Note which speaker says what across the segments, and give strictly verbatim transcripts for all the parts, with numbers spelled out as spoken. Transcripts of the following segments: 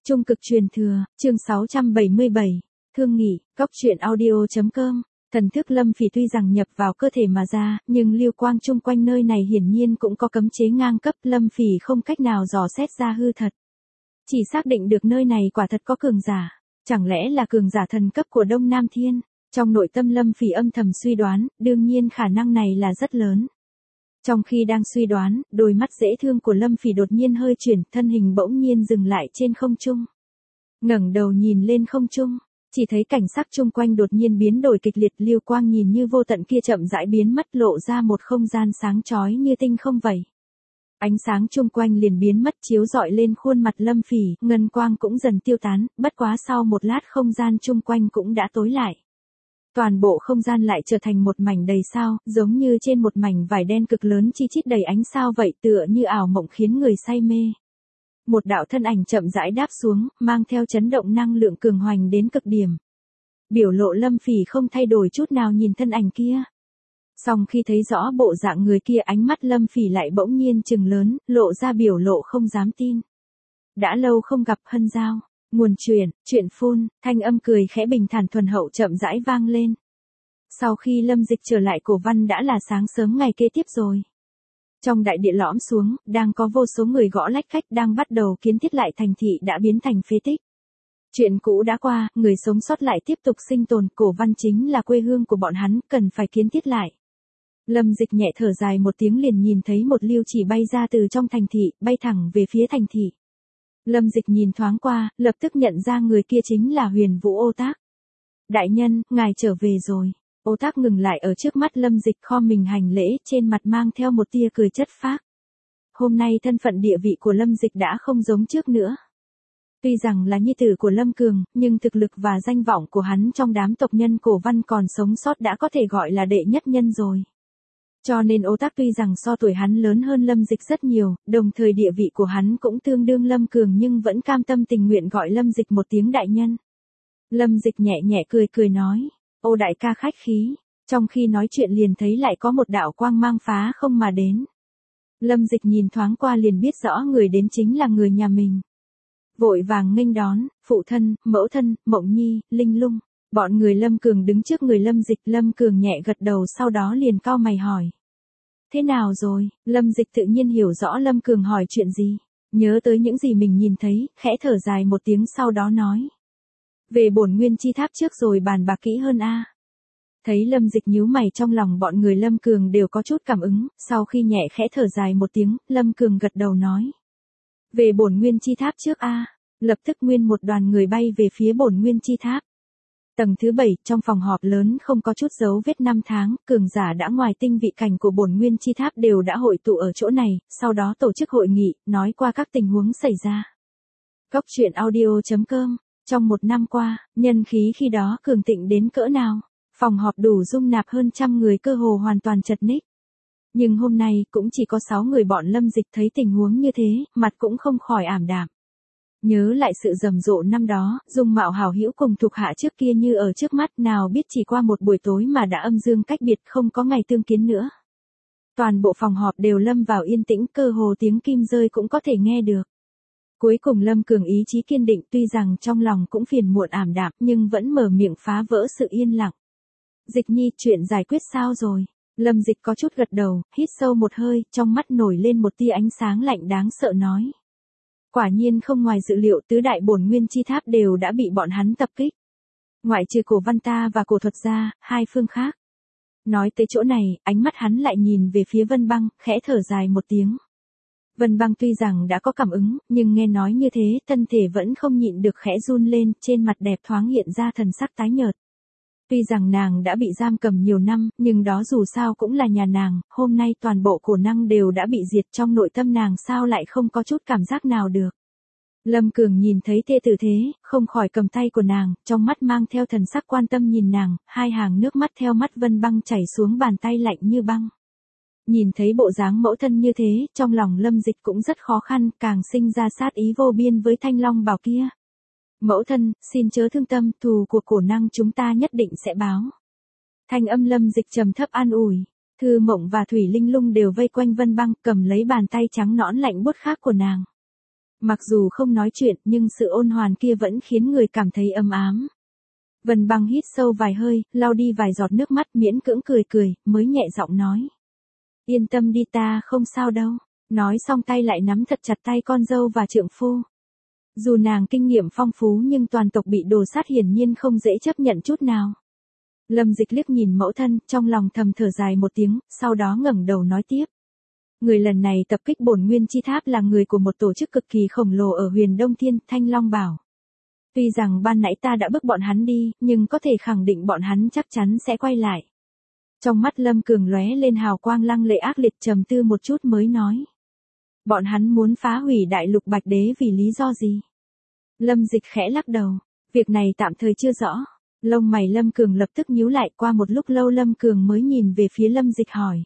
Speaker 1: Trung cực truyền thừa, chương sáu trăm bảy mươi bảy, thương nghỉ, góc truyện audio.com. Thần thức Lâm Phỉ tuy rằng nhập vào cơ thể mà ra, nhưng lưu quang chung quanh nơi này hiển nhiên cũng có cấm chế ngang cấp, Lâm Phỉ không cách nào dò xét ra hư thật. Chỉ xác định được nơi này quả thật có cường giả, chẳng lẽ là cường giả thần cấp của Đông Nam Thiên? Trong nội tâm Lâm Phỉ âm thầm suy đoán, đương nhiên khả năng này là rất lớn. Trong khi đang suy đoán, đôi mắt dễ thương của Lâm Phỉ đột nhiên hơi chuyển, thân hình bỗng nhiên dừng lại trên không trung. Ngẩng đầu nhìn lên không trung, chỉ thấy cảnh sắc chung quanh đột nhiên biến đổi kịch liệt, lưu quang nhìn như vô tận kia chậm rãi biến mất, lộ ra một không gian sáng chói như tinh không vậy. Ánh sáng chung quanh liền biến mất, chiếu rọi lên khuôn mặt Lâm Phỉ, ngân quang cũng dần tiêu tán, bất quá sau một lát không gian chung quanh cũng đã tối lại. Toàn bộ không gian lại trở thành một mảnh đầy sao, giống như trên một mảnh vải đen cực lớn chi chít đầy ánh sao vậy, tựa như ảo mộng khiến người say mê. Một đạo thân ảnh chậm rãi đáp xuống, mang theo chấn động năng lượng cường hoành đến cực điểm. Biểu lộ Lâm Phỉ không thay đổi chút nào nhìn thân ảnh kia. Song khi thấy rõ bộ dạng người kia, ánh mắt Lâm Phỉ lại bỗng nhiên trừng lớn, lộ ra biểu lộ không dám tin. Đã lâu không gặp Hân Giao. Nguồn truyền, chuyện phun, thanh âm cười khẽ bình thản thuần hậu chậm rãi vang lên. Sau khi Lâm Dịch trở lại Cổ Văn đã là sáng sớm ngày kế tiếp rồi. Trong đại địa lõm xuống, đang có vô số người gõ lách khách đang bắt đầu kiến thiết lại thành thị đã biến thành phế tích. Chuyện cũ đã qua, người sống sót lại tiếp tục sinh tồn, Cổ Văn chính là quê hương của bọn hắn, cần phải kiến thiết lại. Lâm Dịch nhẹ thở dài một tiếng liền nhìn thấy một lưu chỉ bay ra từ trong thành thị, bay thẳng về phía thành thị. Lâm Dịch nhìn thoáng qua, lập tức nhận ra người kia chính là Huyền Vũ Ô Tác. Đại nhân, ngài trở về rồi. Ô Tác ngừng lại ở trước mắt Lâm Dịch, khom mình hành lễ, trên mặt mang theo một tia cười chất phác. Hôm nay thân phận địa vị của Lâm Dịch đã không giống trước nữa. Tuy rằng là nhi tử của Lâm Cường, nhưng thực lực và danh vọng của hắn trong đám tộc nhân Cổ Văn còn sống sót đã có thể gọi là đệ nhất nhân rồi. Cho nên Ô Tác tuy rằng so tuổi hắn lớn hơn Lâm Dịch rất nhiều, đồng thời địa vị của hắn cũng tương đương Lâm Cường, nhưng vẫn cam tâm tình nguyện gọi Lâm Dịch một tiếng đại nhân. Lâm Dịch nhẹ nhẹ cười cười nói, Ô đại ca khách khí, trong khi nói chuyện liền thấy lại có một đạo quang mang phá không mà đến. Lâm Dịch nhìn thoáng qua liền biết rõ người đến chính là người nhà mình. Vội vàng nghênh đón, phụ thân, mẫu thân, Mộng Nhi, Linh Lung. Bọn người Lâm Cường đứng trước người Lâm Dịch, Lâm Cường nhẹ gật đầu sau đó liền cau mày hỏi. Thế nào rồi? Lâm Dịch tự nhiên hiểu rõ Lâm Cường hỏi chuyện gì. Nhớ tới những gì mình nhìn thấy, khẽ thở dài một tiếng sau đó nói. Về bổn nguyên chi tháp trước rồi bàn bạc kỹ hơn a. Thấy Lâm Dịch nhíu mày, trong lòng bọn người Lâm Cường đều có chút cảm ứng, sau khi nhẹ khẽ thở dài một tiếng, Lâm Cường gật đầu nói. Về bổn nguyên chi tháp trước a. Lập tức nguyên một đoàn người bay về phía bổn nguyên chi tháp. Tầng thứ bảy, trong phòng họp lớn không có chút dấu vết năm tháng, cường giả đã ngoài tinh vị cảnh của bổn nguyên chi tháp đều đã hội tụ ở chỗ này, sau đó tổ chức hội nghị, nói qua các tình huống xảy ra. Góc truyện audio.com, trong một năm qua, nhân khí khi đó cường thịnh đến cỡ nào, phòng họp đủ dung nạp hơn trăm người, cơ hồ hoàn toàn chật ních. Nhưng hôm nay cũng chỉ có sáu người bọn Lâm Dịch thấy tình huống như thế, mặt cũng không khỏi ảm đạm. Nhớ lại sự rầm rộ năm đó, dung mạo hảo hữu cùng thuộc hạ trước kia như ở trước mắt, nào biết chỉ qua một buổi tối mà đã âm dương cách biệt, không có ngày tương kiến nữa. Toàn bộ phòng họp đều lâm vào yên tĩnh, cơ hồ tiếng kim rơi cũng có thể nghe được. Cuối cùng Lâm Cường ý chí kiên định, tuy rằng trong lòng cũng phiền muộn ảm đạm, nhưng vẫn mở miệng phá vỡ sự yên lặng. Dịch Nhi, chuyện giải quyết sao rồi? Lâm Dịch có chút gật đầu, hít sâu một hơi, trong mắt nổi lên một tia ánh sáng lạnh đáng sợ nói. Quả nhiên không ngoài dự liệu, tứ đại bổn nguyên chi tháp đều đã bị bọn hắn tập kích. Ngoại trừ Cổ Văn ta và Cổ Thuật ra, hai phương khác. Nói tới chỗ này, ánh mắt hắn lại nhìn về phía Vân Băng, khẽ thở dài một tiếng. Vân Băng tuy rằng đã có cảm ứng, nhưng nghe nói như thế, thân thể vẫn không nhịn được khẽ run lên, trên mặt đẹp thoáng hiện ra thần sắc tái nhợt. Tuy rằng nàng đã bị giam cầm nhiều năm, nhưng đó dù sao cũng là nhà nàng, hôm nay toàn bộ cổ năng đều đã bị diệt, trong nội tâm nàng sao lại không có chút cảm giác nào được. Lâm Cường nhìn thấy thê tử thế, không khỏi cầm tay của nàng, trong mắt mang theo thần sắc quan tâm nhìn nàng, hai hàng nước mắt theo mắt Vân Băng chảy xuống bàn tay lạnh như băng. Nhìn thấy bộ dáng mẫu thân như thế, trong lòng Lâm Dịch cũng rất khó khăn, càng sinh ra sát ý vô biên với Thanh Long Bảo kia. Mẫu thân, xin chớ thương tâm, thù của cổ năng chúng ta nhất định sẽ báo. Thanh âm Lâm Dịch trầm thấp an ủi. Thư Mộng và Thủy Linh Lung đều vây quanh Vân Băng, cầm lấy bàn tay trắng nõn lạnh buốt khác của nàng. Mặc dù không nói chuyện nhưng sự ôn hoàn kia vẫn khiến người cảm thấy ấm ám. Vân Băng hít sâu vài hơi, lau đi vài giọt nước mắt miễn cưỡng cười cười, mới nhẹ giọng nói. Yên tâm đi ta không sao đâu. Nói xong tay lại nắm thật chặt tay con dâu và trượng phu. Dù nàng kinh nghiệm phong phú nhưng toàn tộc bị đồ sát hiển nhiên không dễ chấp nhận chút nào. Lâm Dịch liếc nhìn mẫu thân, trong lòng thầm thở dài một tiếng, sau đó ngẩng đầu nói tiếp. Người lần này tập kích Bổn Nguyên Chi Tháp là người của một tổ chức cực kỳ khổng lồ ở Huyền Đông Thiên, Thanh Long Bảo. Tuy rằng ban nãy ta đã bức bọn hắn đi, nhưng có thể khẳng định bọn hắn chắc chắn sẽ quay lại. Trong mắt Lâm Cường lóe lên hào quang lăng lệ ác liệt, trầm tư một chút mới nói. Bọn hắn muốn phá hủy Đại Lục Bạch Đế vì lý do gì? Lâm Dịch khẽ lắc đầu, việc này tạm thời chưa rõ. Lông mày Lâm Cường lập tức nhíu lại, qua một lúc lâu Lâm Cường mới nhìn về phía Lâm Dịch hỏi.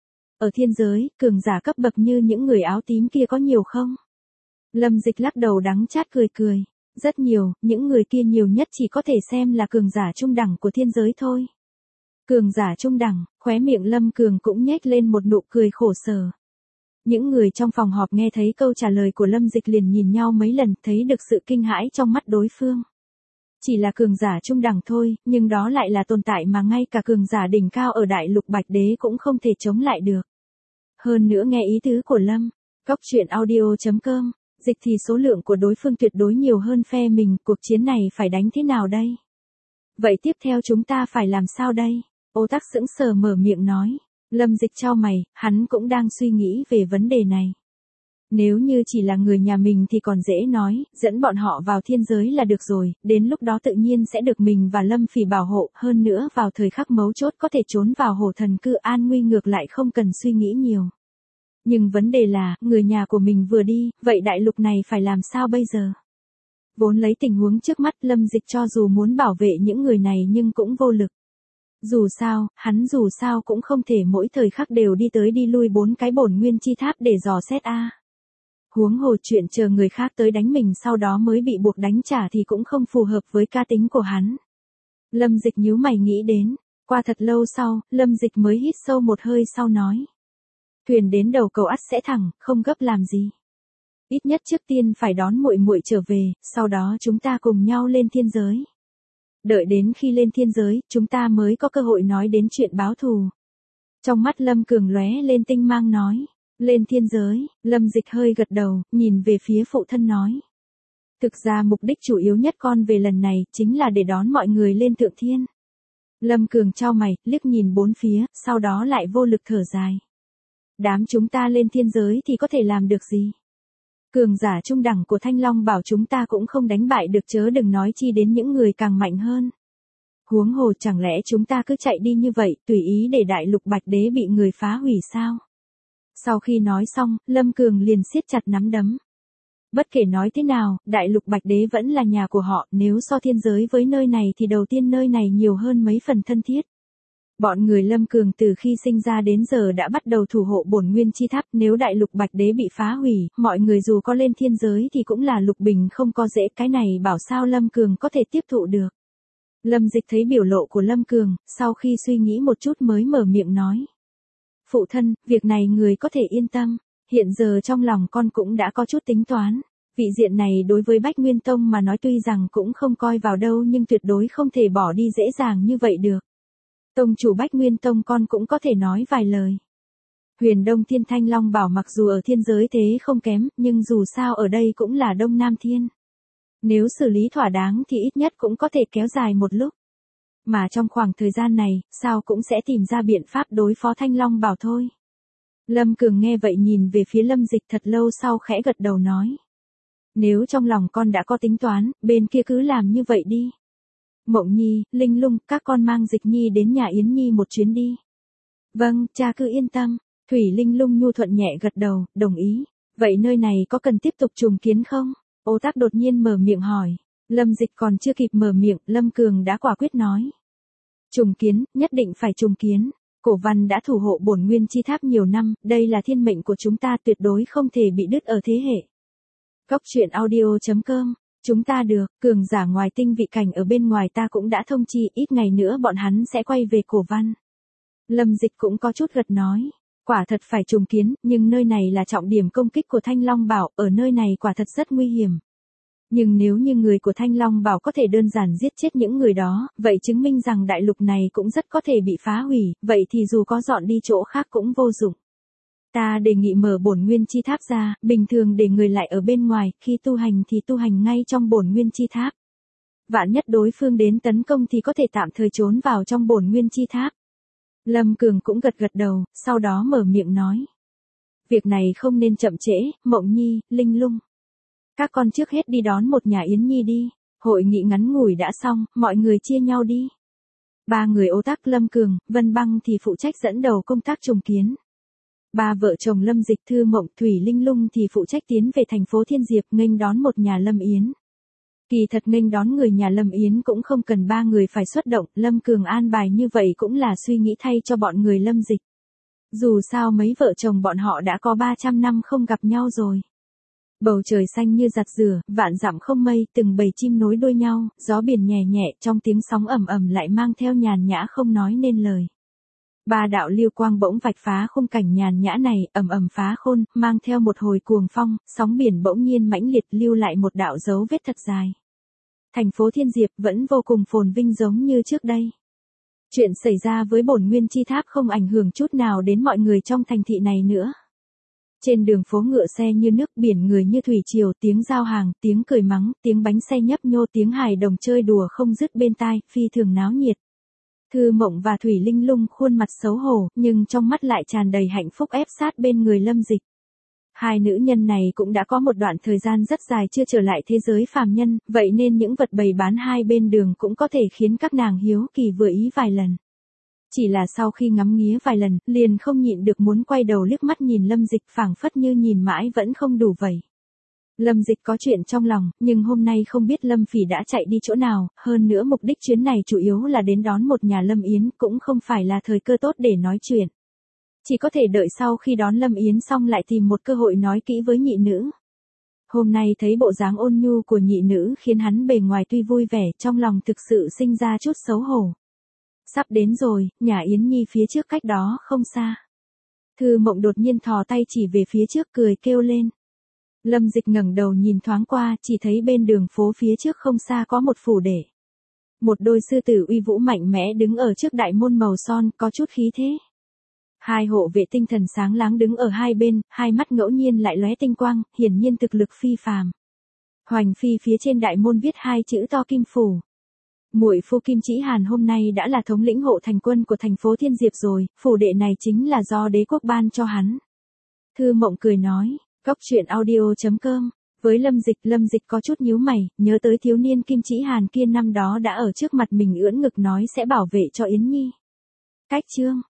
Speaker 1: Ở thiên giới, cường giả cấp bậc như những người áo tím kia có nhiều không? Lâm Dịch lắc đầu đắng chát cười cười. Rất nhiều, những người kia nhiều nhất chỉ có thể xem là cường giả trung đẳng của thiên giới thôi. Cường giả trung đẳng, khóe miệng Lâm Cường cũng nhếch lên một nụ cười khổ sở. Những người trong phòng họp nghe thấy câu trả lời của Lâm Dịch liền nhìn nhau mấy lần, thấy được sự kinh hãi trong mắt đối phương. Chỉ là cường giả trung đẳng thôi, nhưng đó lại là tồn tại mà ngay cả cường giả đỉnh cao ở Đại Lục Bạch Đế cũng không thể chống lại được. Hơn nữa nghe ý tứ của Lâm, Cóc Truyện Audio chấm com, Dịch thì số lượng của đối phương tuyệt đối nhiều hơn phe mình, cuộc chiến này phải đánh thế nào đây? Vậy tiếp theo chúng ta phải làm sao đây? Ô Tắc sững sờ mở miệng nói. Lâm Dịch chau mày, hắn cũng đang suy nghĩ về vấn đề này. Nếu như chỉ là người nhà mình thì còn dễ nói, dẫn bọn họ vào thiên giới là được rồi, đến lúc đó tự nhiên sẽ được mình và Lâm Phỉ bảo hộ, hơn nữa vào thời khắc mấu chốt có thể trốn vào hổ thần cư an nguy, ngược lại không cần suy nghĩ nhiều. Nhưng vấn đề là, người nhà của mình vừa đi, vậy đại lục này phải làm sao bây giờ? Vốn lấy tình huống trước mắt, Lâm Dịch cho dù muốn bảo vệ những người này nhưng cũng vô lực. Dù sao, hắn dù sao cũng không thể mỗi thời khắc đều đi tới đi lui bốn cái Bổn Nguyên Chi Tháp để dò xét a. Huống hồ chuyện chờ người khác tới đánh mình sau đó mới bị buộc đánh trả thì cũng không phù hợp với cá tính của hắn. Lâm Dịch nhíu mày nghĩ đến, qua thật lâu sau, Lâm Dịch mới hít sâu một hơi sau nói. Thuyền đến đầu cầu ắt sẽ thẳng, không gấp làm gì. Ít nhất trước tiên phải đón muội muội trở về, sau đó chúng ta cùng nhau lên thiên giới. Đợi đến khi lên thiên giới, chúng ta mới có cơ hội nói đến chuyện báo thù. Trong mắt Lâm Cường lóe lên tinh mang nói. Lên thiên giới, Lâm Dịch hơi gật đầu, nhìn về phía phụ thân nói. Thực ra mục đích chủ yếu nhất con về lần này, chính là để đón mọi người lên thượng thiên. Lâm Cường chau mày, liếc nhìn bốn phía, sau đó lại vô lực thở dài. Đám chúng ta lên thiên giới thì có thể làm được gì? Cường giả trung đẳng của Thanh Long bảo chúng ta cũng không đánh bại được, chớ đừng nói chi đến những người càng mạnh hơn. Huống hồ chẳng lẽ chúng ta cứ chạy đi như vậy, tùy ý để Đại Lục Bạch Đế bị người phá hủy sao? Sau khi nói xong, Lâm Cường liền siết chặt nắm đấm. Bất kể nói thế nào, Đại Lục Bạch Đế vẫn là nhà của họ, nếu so thiên giới với nơi này thì đầu tiên nơi này nhiều hơn mấy phần thân thiết. Bọn người Lâm Cường từ khi sinh ra đến giờ đã bắt đầu thủ hộ Bổn Nguyên Chi Tháp, nếu Đại Lục Bạch Đế bị phá hủy, mọi người dù có lên thiên giới thì cũng là lục bình không có dễ, cái này bảo sao Lâm Cường có thể tiếp thụ được. Lâm Dịch thấy biểu lộ của Lâm Cường, sau khi suy nghĩ một chút mới mở miệng nói. Phụ thân, việc này người có thể yên tâm, hiện giờ trong lòng con cũng đã có chút tính toán. Vị diện này đối với Bách Nguyên Tông mà nói tuy rằng cũng không coi vào đâu nhưng tuyệt đối không thể bỏ đi dễ dàng như vậy được. Tông chủ Bách Nguyên Tông con cũng có thể nói vài lời. Huyền Đông Thiên Thanh Long bảo mặc dù ở thiên giới thế không kém, nhưng dù sao ở đây cũng là Đông Nam Thiên. Nếu xử lý thỏa đáng thì ít nhất cũng có thể kéo dài một lúc. Mà trong khoảng thời gian này, sao cũng sẽ tìm ra biện pháp đối phó Thanh Long bảo thôi. Lâm Cường nghe vậy nhìn về phía Lâm Dịch thật lâu sau khẽ gật đầu nói. Nếu trong lòng con đã có tính toán, bên kia cứ làm như vậy đi. Mộng Nhi, Linh Lung, các con mang Dịch Nhi đến nhà Yến Nhi một chuyến đi. Vâng, cha cứ yên tâm. Thủy Linh Lung nhu thuận nhẹ gật đầu, đồng ý. Vậy nơi này có cần tiếp tục trùng kiến không? Ô Tắc đột nhiên mở miệng hỏi. Lâm Dịch còn chưa kịp mở miệng, Lâm Cường đã quả quyết nói. Trùng kiến, nhất định phải trùng kiến. Cổ Văn đã thủ hộ Bổn Nguyên Chi Tháp nhiều năm, đây là thiên mệnh của chúng ta, tuyệt đối không thể bị đứt ở thế hệ. Cóc Truyện Audio chấm com, chúng ta được, cường giả ngoài tinh vị cảnh ở bên ngoài ta cũng đã thông chi, ít ngày nữa bọn hắn sẽ quay về Cổ Văn. Lâm Dịch cũng có chút gật nói. Quả thật phải trùng kiến, nhưng nơi này là trọng điểm công kích của Thanh Long Bảo, ở nơi này quả thật rất nguy hiểm. Nhưng nếu như người của Thanh Long Bảo có thể đơn giản giết chết những người đó, vậy chứng minh rằng đại lục này cũng rất có thể bị phá hủy, vậy thì dù có dọn đi chỗ khác cũng vô dụng. Ta đề nghị mở bổn nguyên chi tháp ra, bình thường để người lại ở bên ngoài, khi tu hành thì tu hành ngay trong bổn nguyên chi tháp. Vạn nhất đối phương đến tấn công thì có thể tạm thời trốn vào trong bổn nguyên chi tháp. Lâm Cường cũng gật gật đầu, sau đó mở miệng nói. Việc này không nên chậm trễ, Mộng Nhi, Linh Lung. Các con trước hết đi đón một nhà Yến Nhi đi, hội nghị ngắn ngủi đã xong, mọi người chia nhau đi. Ba người Ô Tắc, Lâm Cường, Vân Băng thì phụ trách dẫn đầu công tác trùng kiến. Ba vợ chồng Lâm Dịch, Thư Mộng, Thủy Linh Lung thì phụ trách tiến về thành phố Thiên Diệp nghênh đón một nhà Lâm Yến. Kỳ thật nghênh đón người nhà Lâm Yến cũng không cần ba người phải xuất động, Lâm Cường an bài như vậy cũng là suy nghĩ thay cho bọn người Lâm Dịch. Dù sao mấy vợ chồng bọn họ đã có ba trăm năm không gặp nhau rồi. Bầu trời xanh như giặt rửa, vạn dặm không mây, từng bầy chim nối đuôi nhau, gió biển nhẹ nhẹ trong tiếng sóng ầm ầm lại mang theo nhàn nhã không nói nên lời. Ba đạo lưu quang bỗng vạch phá khung cảnh nhàn nhã này, ầm ầm phá khôn, mang theo một hồi cuồng phong, sóng biển bỗng nhiên mãnh liệt lưu lại một đạo dấu vết thật dài. Thành phố Thiên Diệp vẫn vô cùng phồn vinh giống như trước đây. Chuyện xảy ra với bổn nguyên chi tháp không ảnh hưởng chút nào đến mọi người trong thành thị này nữa. Trên đường phố ngựa xe như nước, biển người như thủy triều, tiếng giao hàng, tiếng cười mắng, tiếng bánh xe nhấp nhô, tiếng hài đồng chơi đùa không dứt bên tai, phi thường náo nhiệt. Thư Mộng và Thủy Linh Lung khuôn mặt xấu hổ, nhưng trong mắt lại tràn đầy hạnh phúc ép sát bên người Lâm Dịch. Hai nữ nhân này cũng đã có một đoạn thời gian rất dài chưa trở lại thế giới phàm nhân, vậy nên những vật bày bán hai bên đường cũng có thể khiến các nàng hiếu kỳ vừa ý vài lần. Chỉ là sau khi ngắm nghía vài lần, liền không nhịn được muốn quay đầu liếc mắt nhìn Lâm Dịch, phảng phất như nhìn mãi vẫn không đủ vậy. Lâm Dịch có chuyện trong lòng, nhưng hôm nay không biết Lâm Phỉ đã chạy đi chỗ nào, hơn nữa mục đích chuyến này chủ yếu là đến đón một nhà Lâm Yến, cũng không phải là thời cơ tốt để nói chuyện. Chỉ có thể đợi sau khi đón Lâm Yến xong lại tìm một cơ hội nói kỹ với nhị nữ. Hôm nay thấy bộ dáng ôn nhu của nhị nữ khiến hắn bề ngoài tuy vui vẻ, trong lòng thực sự sinh ra chút xấu hổ. Sắp đến rồi, nhà Yến Nhi phía trước cách đó không xa. Thư Mộng đột nhiên thò tay chỉ về phía trước cười kêu lên. Lâm Dịch ngẩng đầu nhìn thoáng qua, chỉ thấy bên đường phố phía trước không xa có một phủ đệ. Một đôi sư tử uy vũ mạnh mẽ đứng ở trước đại môn màu son, có chút khí thế. Hai hộ vệ tinh thần sáng láng đứng ở hai bên, hai mắt ngẫu nhiên lại lóe tinh quang, hiển nhiên thực lực phi phàm. Hoành phi phía trên đại môn viết hai chữ to Kim Phủ. Muội phu Kim Chỉ Hàn hôm nay đã là thống lĩnh hộ thành quân của thành phố Thiên Diệp rồi, phủ đệ này chính là do đế quốc ban cho hắn. Thư Mộng cười nói, góc truyện audio chấm com. Với Lâm Dịch, Lâm Dịch có chút nhíu mày, nhớ tới thiếu niên Kim Chỉ Hàn kia năm đó đã ở trước mặt mình ưỡn ngực nói sẽ bảo vệ cho Yến Nhi. Cách chương